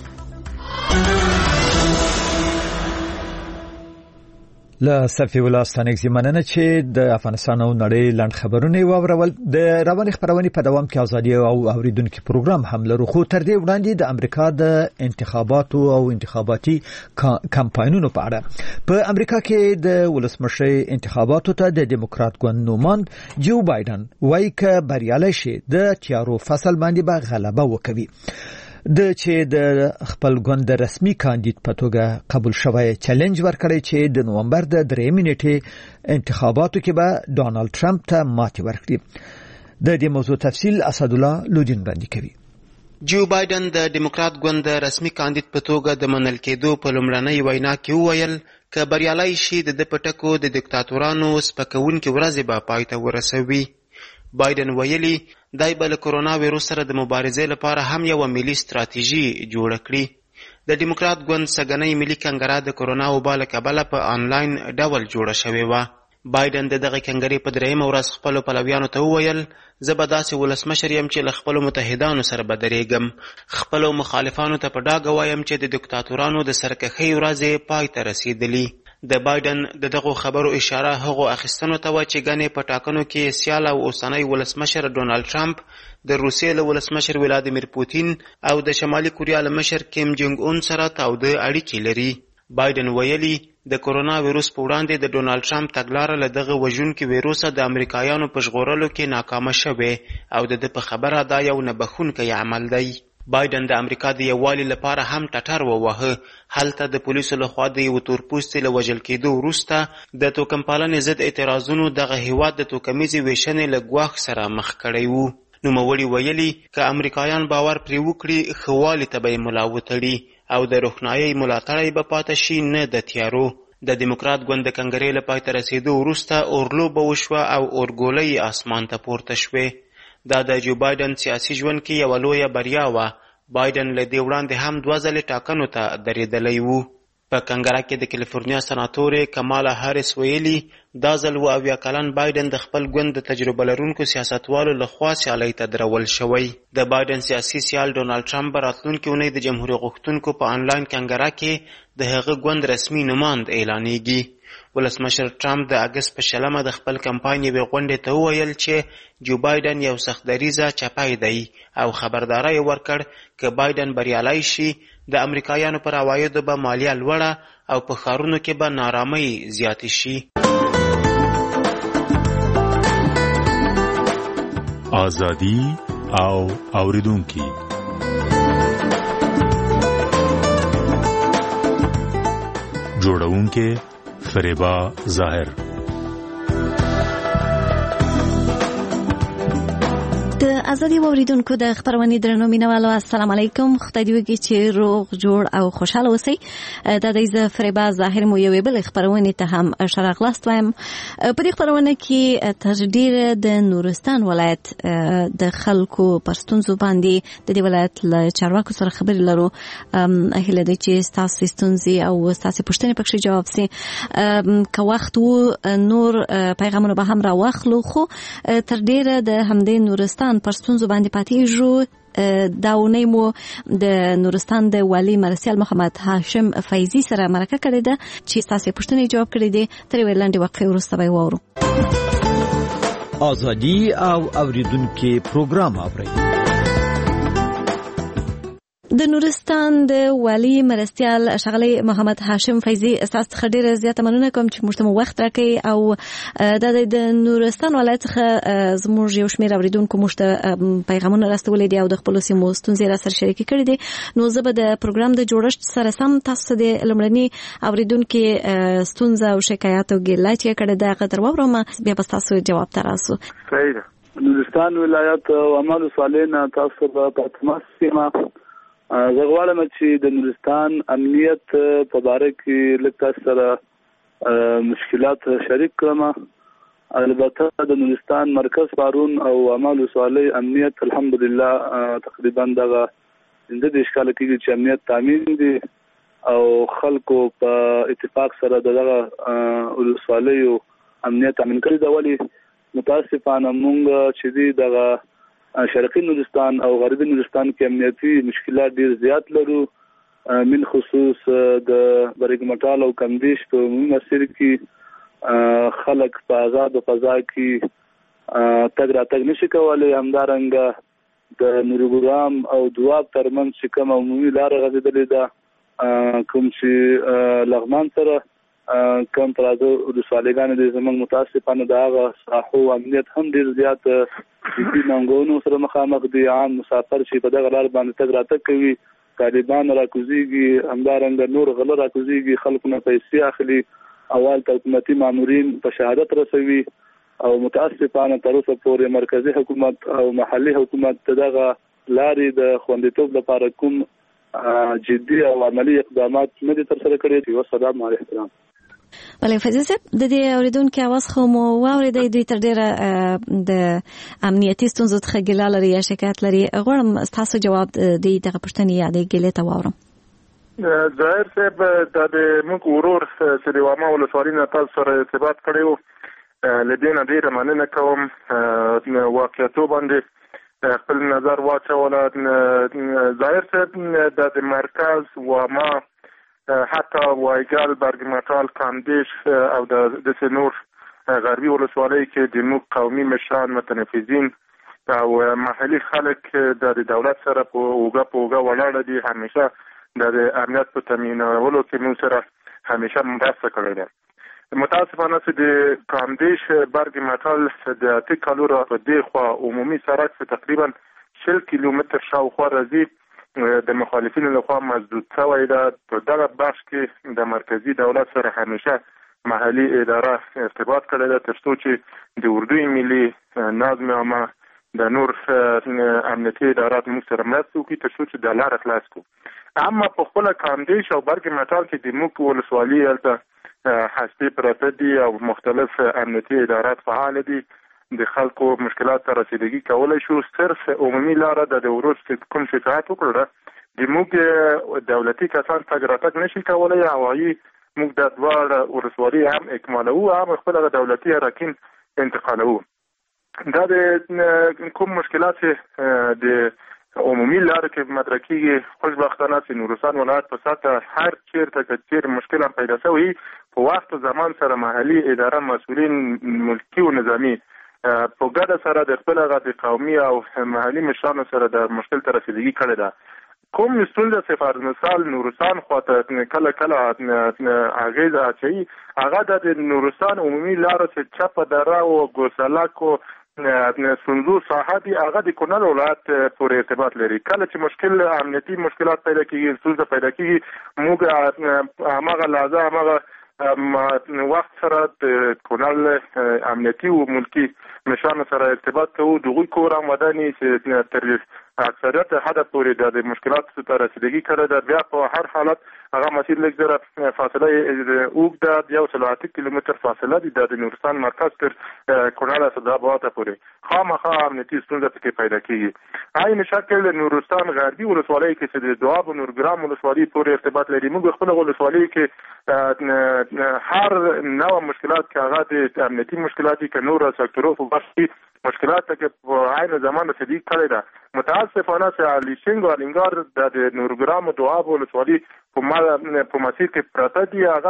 B: له صفی الله ستانکزی مننه چې د افغانستان او نړۍ لاند خبرونه واورول. د رواني خبرونه په دوام کې ازادي او اوریدونکو پروګرام هم لرو. خو تر دې وړاندې د امریکا د انتخاباتو او انتخاباتي کمپاینونو په اړه په امریکا کې د ولسمشر انتخاباتو ته د دیموکرات ګوند نومان جو بایدن وایي چې بریالي شي د تیارو فصل باندې به غلبه وکړي. د چې د خپل ګوند رسمي کاندید په توګه قبول شوی چیلنج ورکړی چې د نومبر د 3 نیټې انتخاباتو کې به ډونالد ټرمپ ته ماتې ورکړي. د دې موضوع تفصیل اسد الله لودین وړاندې کوي.
Q: جو بایدن د دیموکرات ګوند رسمي کاندید په توګه د منل کېدو په لومړنۍ وینا کې وویل که بریالي شي د پټکو د دیکتاتورانو سپکونکي ورځې به پای ته ورسوي. بایدن ویلي دای به له کرونا ویروس سره د مبارزې لپاره هم یو ملي ستراتیژي جوړه کړي. د دیموکرات ګوند سګنۍ ملي کنګره د کرونا وبا له کبله په آنلاین ډول جوړه شوې وه. بایدن د دغه کنګرې په 3مه ورځ خپلو پلویانو ته وویل زه به داسې ولسمشر یم چې له خپلو متحدانو سره به درېږم. خپلو مخالفانو ته په ډاګه وایم چې د دیکتاتورانو د سرکښۍ ورځې پای ته رسېدلي. د بایدن د دغو خبرو اشاره هغو اخیستنو ته وه چې ګنې په ټاکنو کې سیال او اوسنی ولسمشر ډونالد ټرمپ د روسیې له ولسمشر ولادیمیر پوتین او د شمالي کوریا له مشر کیم جونګ اون سره تاوده اړیکې لري. بایدن ویلي د کرونا ویروس په وړاندې د ډونالد ټرمپ تګلاره له دغه وژونکي ویروسه د امریکایانو په ژغورلو کې ناکامه شوې او د ده په خبره دا یو نه بخښونکی عمل دی. بایدن د امریکا د یووالي لپاره هم ټټر وواهه. هلته د پولیسو لخوا د یو تورپوستي له وژل کېدو وروسته د توکمپالنې ضد اعتراضونو دغه هیواد د توکمیزې ویشنې له ګواښ سره مخ کړی و. نوموړي ویلي که امریکایان باور پرې وکړي ښه والي ته به یې ملا وتړي او د روښنایۍ ملاتړی به پاته شي نه د تیارو. د دیموکرات ګوند د کنګرې له پای ته رسېدو وروسته اورلوبه وشوه او اورګولۍ اسمان ته پورته شوې. دا د جو بایدن سیاسي ژوند کې یوه لویه بریا وه بایدن له دې وړاندې هم 2 ځلې ټاکنو ته درېدلی و. په کنګره کې د کالیفورنیا سناتورې کمالا هاریس ویلي دا ځل 78 کلن بایدن د خپل ګوند د تجربه لرونکو سیاستوالو لخوا سیالۍ ته درول شوی. د بایدن سیاسي سیال ډونالډ ټرمپ به راتلونکې اونۍ د جمهوریت غوښتونکو په آنلاین کنګره کې د هغه ګوند رسمي نماند اعلانېږي. ولسمشر ټرمپ د اګست په 20 د خپل کمپاین یوې غونډې ته وویل چې جو بایدن یو سختدریځه چپی دی او خبرداری ورکړ که بایدن بریالی شي د امریکایانو پر عوایدو به مالیه لوړه او په ښارونو کې به نارامۍ زیاتې شي.
R: ازادي او اوریدونکي جوړونکي فریبا ظاهر.
F: د ازادي اوریدونکو د خبرونې درنو مینوالو السلام علیکم. خدای دې وکړي چې روغ جوړ او خوشاله اوسئ. د دې ز فریبا ظاهر مو یوې بل خبرونې ته هم شراغلاست وایم. په دې خبرونه کې تجدید د نورستان ولایت د خلکو پرستونزو باندې د دې ولایت له چارواکو سره خبرې لرو. هله دې چې تاسو ستونزې او تاسو پوښتنې پکې جواب سي. که وخت وو نور پیغامونه به هم را واخلو خو تر ډیره د همدې نورستان پرستونزو باندې پاتېږو. داونی مو د نورستان د والی مرسیال محمد هاشم فیضی سره مرکه کړې ده چې تاسو پوښتنې جواب کړې دي. تر ویلاندې وقفه وروسته به وورو.
A: ازادي او اوریدونکو پروګرام اوري.
F: د نورستان د والی مرستیال ښاغلی محمد هاشم فیضی اساس خډيره زیاته مننه کوم چې موږ ته وخت راکړي او د نورستان ولایت څخه زموږ یو شمېر اوریدونکو موږ ته پیغامونه راستولي دي او د خپل سیمو ستونزې را سره شریک کړي دي. نو زه به د پروګرام د جوړښت سره سم تاسو د لمړني اوریدونکو ستونزه او شکایت او ګیله چې کړه د غدر وورم بیا به تاسو جواب تراسو.
S: صحیح. نورستان ولایت او عمل صالحین تاسو په تماس سیمه زه غواړم چې د نورستان امنیت په باره کې لکه سره مشکلات شریک کړم. البته د نورستان مرکز پارون او عمل صالح امنیت الحمدلله تقریبا دغه د اشکال کې چې امنیت تامین دي او خلکو په اتفاق سره دغه صالح امنیت تامین کړی دا. ولی متاسفانه مونږ چې دغه شرقي نورستان او غربي نورستان کې امنیتي مشکلات ډیر زیات لرو. من خصوص د برګمټال او کندیش په مسیر کې خلک په آزاد فضا کې تګ راتګ نشي کولای. همدارنګه د نورګرام او دواب ترمنځ چې کوم عمومي لار غځېدلې ده کوم چې لغمان سره کم ترازو د سوالګانو د زمنګ متاسفانه دغه ساحو امنیت هم ډیر زیات دي ننګونو سره مخامخ دي. عام مسافر چې په دغه لار باندې تګ راتګ کوي طالبان راکوزيږي، همدارنګه نور غلط راکوزيږي، خلکو نه پیسې اخلي، اول حکومتي مامورین په شهادت رسوي او متاسفانه تر اوسه پورې مرکزی حکومت او محلي حکومت دغه لارې د خوندیتوب لپاره کوم جدي او عملی اقدامات نه دي ترسره کړي. یو سلام علیه احترام.
F: بله فیض صاحب د دې اوریدونکو आवाज خو مو واورېدای دوی تر ډیره د امنیتي ستونزو څخه ګیله لري یا شکایت لري. غواړم تاسو جواب د دغه پوښتنې یا د ګیلې ته واورم.
T: ظاهر صاحب د موږ ورور چې د واما ولسوالۍ نه تاسو سره ارتباط کړی و لدې نه ډیره مننه کوم. واقعیتو باندې خپل نظر واچوله. ظاهر صاحب د مرکز واما حتی وایګل برګمټال کاندیش او د نور غربي ولسوالۍ کې د موږ قومي مشران متنفذین او محلي خلک د دولت سره په اوږه ولاړ دي. همیشه د امنیت په تامینولو کې موږ سره همیشه مرسته کړې ده. متاسفانه چې د کاندیش برګمټال د 8 کالو را په دی خوا عمومي سړک تقریبا 40 کیلومتر شاوخوا راځي د مخالفینو لخوا مسدود شوی ده. په دغه بخش کې د مرکزی دولت سره همیشه محلي اداره ارتباط کړی ده تر څو چې د اردوی ملي نظم عامه د نور امنیتي ادارات موږ سره مرسته وکړي تر څو چې د لاره خلاص کړو. اما په خپله کاندیش او برګمټال کې د موږ ولسوالۍ هلته هستې پراته دي او مختلف امنیتي ادارات فعال دي د خلکو مشکلات ته رسیدګي کولای شو. صرف عمومي لاره د وروسته کوم شکایت وکړه د موږ دولتي کسان تګ راتګ نشي کولای، هوایي موږ د دواړه ولسوالۍ هم اکمالوو، هم خپل دولتي اراکین انتقالوو. دا د کوم مشکلات د عمومي لاره کې مطرح کېږي، خوشبختانه چې نورستان ولایت په سطح هر چیرته که چیر مشکل هم پیدا شوی په وخت و زمان سره محلي اداره مسؤلین ملکي و نظامي په ګډه سره د خپل هغه قومي او محلي مشرانو سره د مشکل ته رسیدګي کړې ده. کوم ستونزه چې فرض مثال نورستان خواته کله کله اغیزه اچوي، هغه د نورستان عمومي لاره چې چپه دره او ګوسلک او سنځو ساحه دي، هغه د کونړ ولایت پورې ارتباط لري. کله چې مشکل امنیتي مشکلات پیدا کیږي، ستونزه پیدا کیږي، موږ هغه لحظه هغه وخت سره د کونړ امنیتي او ملکي مشرانو سره ارتباط کوو. دغوی کور هم وداني چې تر اکثریت هدف پورې د مشکلاتو ته رسیدګي کړې ده. بیا په هر حالت هغه مسیر لږ زره فاصله اوږده 108 کیلومتر فاصله دي د نورستان مرکز تر کونړ اسداباد پورې. خامخا امنیتي ستونزه پکې پیدا کیږي. عین شکل نورستان غربي ولسوالۍ کې چې د دواب او نورګرام ولسوالۍ پورې ارتباط لري، موږ خپل ولسوالۍ کې هر نوع مشکلات کې هغه د امنیتي مشکلات کې نور سکتورو په برخه مشکلات کې په عین زمان رسیدګي کړې ده. متاسفانه چې الیشنګ او الینګار د نورګرام او دواب ولسوالۍ په مسیر کې پراته دي، هغه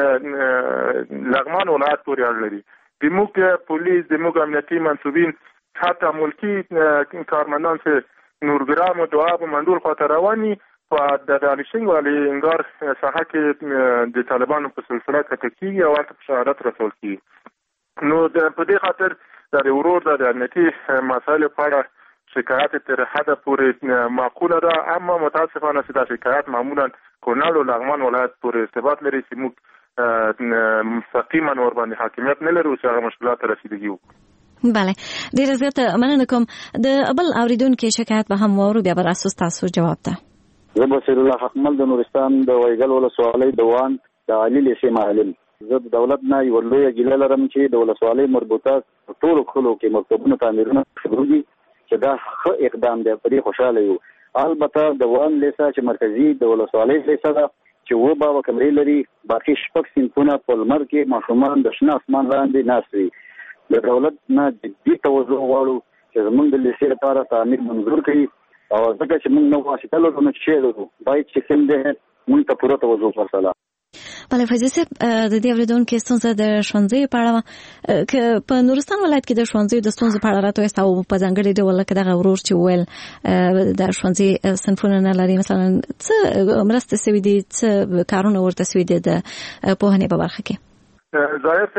T: د لغمان ولایت پورې اړه لري. زموږ پولیس، زموږ امنیتي منصوبین، حتی ملکي کارمندان چې نورګرام او دواب منډول خواته رواني په د الیشنګ او الینګار ساحه کې د طالبانو په سلسله کې کېږي او ورته شهادت رسول کېږي. نو په دې خاطر د ورور د امنیتي مسایلو په اړه شکایت تر حد پورې معقوله ده، اما متاسفانه چې دا شکایت معمولا کونړ او لغمان ولایت پورې ارتباط لري چې موږ مستقیما ور باندې حاکمیت نه لرو چې هغه مشکلات رسیدګي وکړو.
F: بله، ډیره زیاته مننه کوم. د بل اوریدونکو شکایت به هم وورو، بیا به اساس تاسو جواب ته.
U: زه بصیر الله حکمل د نورستان د وایګل ولسوالۍ د وان د علي لیسې محلل. زه د دولت نه یو لویه ګیله لرم چې د ولسوالۍ مربوطه ټولو کلو کې مکتبونو تعمیرونه شروع دي، چې دا ښه اقدام دی، په دې خوشاله یو. البته د وان لیسه چې مرکزي د ولسوالۍ لیسه ده چې 9 کمرې لري، باقي 6 صنفونه په لمر کې ماشومان د شنه اسمان لاندې ناست وي. د دولت نه جدي توجه غواړو چې زموږ د لیسې لپاره تعمیر منظور کړي، او ځکه چې موږ نه واسطه لرو نه چې لرو، باید چې څنګه موږ ته پوره توجه وکړو.
F: بله فیض صاحب، د دې اوریدونکو ستونزه د ښوونځیو په اړه که په نورستان ولایت کې د ښوونځیو د ستونزو په اړه راته او په ځانګړي ډول لکه دغه ورور چې ویل د ښوونځي صنفونه نه لري، مثلا څه مرسته سوي دي، څه کارونه ورته سوي دي د پوهنې په برخه کې؟
T: ظاهر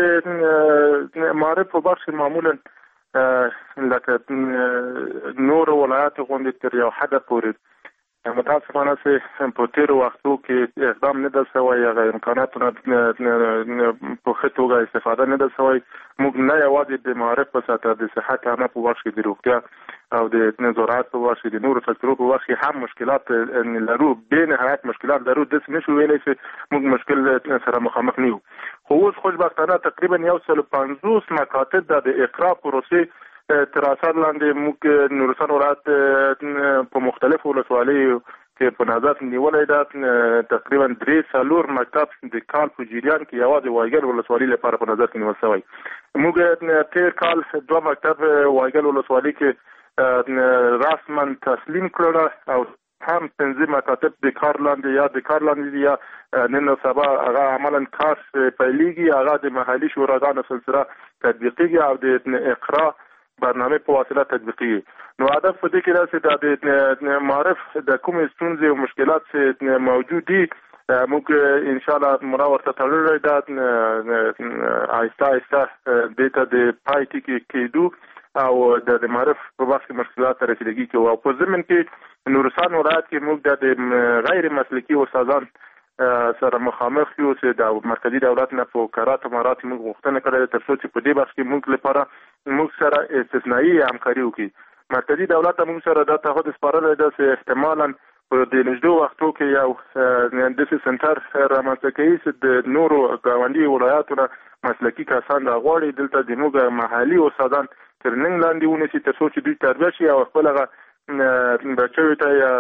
T: څه د معرف په برخه معمولا لکه نور ولایات غونډې تر یو حد پورې متاسفانه چې په تیرو وختو کې اقدام نه ده شوی، هغه امکاناتو نه په ښه توګه استفاده نه ده شوی. موږ نه یوازې د معارف په سطحه د صحت عامه په برخه کې، د روغتیا او د زراعت په برخه کې، د نورو سکتورو په برخه کې هم مشکلات لرو، بې نهایت مشکلات لرو. داسې نشو ویلی چې موږ مشکل سره مخامخ نه یو. خو اوس خوشبختانه تقریبا 150 مکاتب د اقرا پروسې تر اثر لاندې موږ نورستان ولایت په مختلفو ولسوالیو کې په نظر نیولای ده. تقریبا 3 مکتب د کال په جریان کې یوازې وایګل ولسوالۍ لپاره په نظر کې نیول شوی. موږ تیر کال 2 مکتب وایګل ولسوالۍ کې رسما تسلیم کړل او هم 5 مکاتب د کار لاندې یا نن سبا هغه عملا کار پیلېږي، هغه د محلي شوراګانو سلسله تطبیقېږي او د اقرا برنامه په واسطه تطبیقي. نو هدف په دې کې راځي د معرف د کوم ستونزې او مشکلات چې موجود دي موږ ان شاء الله مراورته تړلې ده آهسته آهسته دته د پایټي کې کېدو او د معرف په واسطه مشکلات رسیدګي کوي. او په ضمن کې نورستان ولایت کې موږ د غیر مسلکي استادان سره مخامخ یو چې د مرکزی دولت نه په کارات مرات موږ غوښتنه کړې تر څو چې په دې بخش کې موږ لپاره موږ سره استثنایی همکاري وکړي. مرکزی دولت موږ سره د تعهد سپارل ده چې احتمالاً په دې نږدې وختو کې یو داسې سنټر رامنځته کوي چې د نورو ګاونډي ولایاتو نه مسلکي کسان راغواړي دلته د موږ محلي استادان ترننګ لاندې ونیسي تر څو چې دوی تربیه شي او خپل هغه بچو ته یا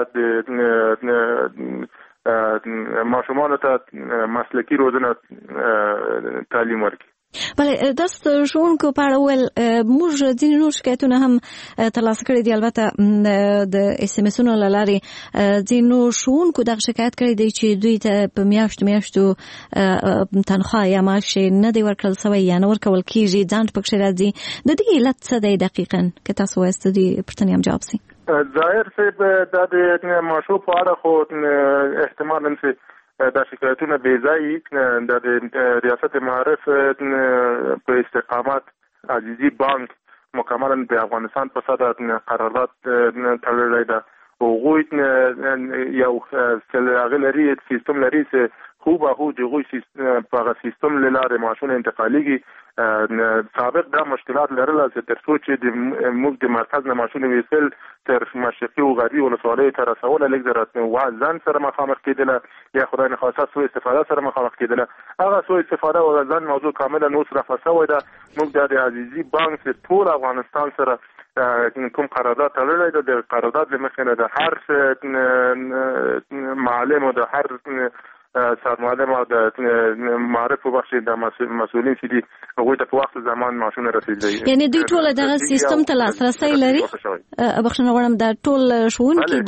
T: د ماشومانو ته مسلکي روزنه تعلیم ورکړي.
F: بله داست ښوونکو په اړه ویل موږ ځینې نور شکایتونه هم ترلاسه کړي دي. البته د اس ام اسونو له لارې ځینو ښوونکو دغه شکایت کړی دی چې دوی ته په میاشتو تنخواه یا معاش نه دی ورکړل سوی یا نه ورکول کېږي، ځنډ پکښې راځي. د دې علت څه دی دقیقاً که تاسو وایاست د دې پوښتنې هم جواب سي؟
T: ظاهر صاحب دا د معاشو په اړه خو احتمالاً چې دا شکایتونه بې ځایي د ریاست معارف په استقامت عزیزي بانک مکملا په افغانستان په صدر قرارداد تړلی ده. هغوی یو هغه لري سیستم لري چې خو به هو د هغوی په هغه سیستم له لارې معاشونه انتقالیږي. سابق دا مشکلات لرله چې تر څو چې موږ د مرکز نه معاشونه ویستل تر مشرقي او غربي ولسوالیو ته رسوله لږ ذره ځان سره مخامخ کېدله یا خدای نخواسته سوء استفاده سره مخامخ کېدله. هغه سوء استفاده او ځان موضوع کاملا اوس رفع شوی ده. موږ د عزیزي بانک چې ټول افغانستان سره کوم قرارداد تړلی ده د قرارداد له مخې نه د هر معلم او د هر سرمعلم او د معارف په بخش د مسؤلین چې دي هغوی ته په وخت زمان معاشونه رسیدلي.
F: یعنی دوی ټول دغه سیستم ته لاسرسی لري؟ بخښنه غواړم دا ټول ښوونکي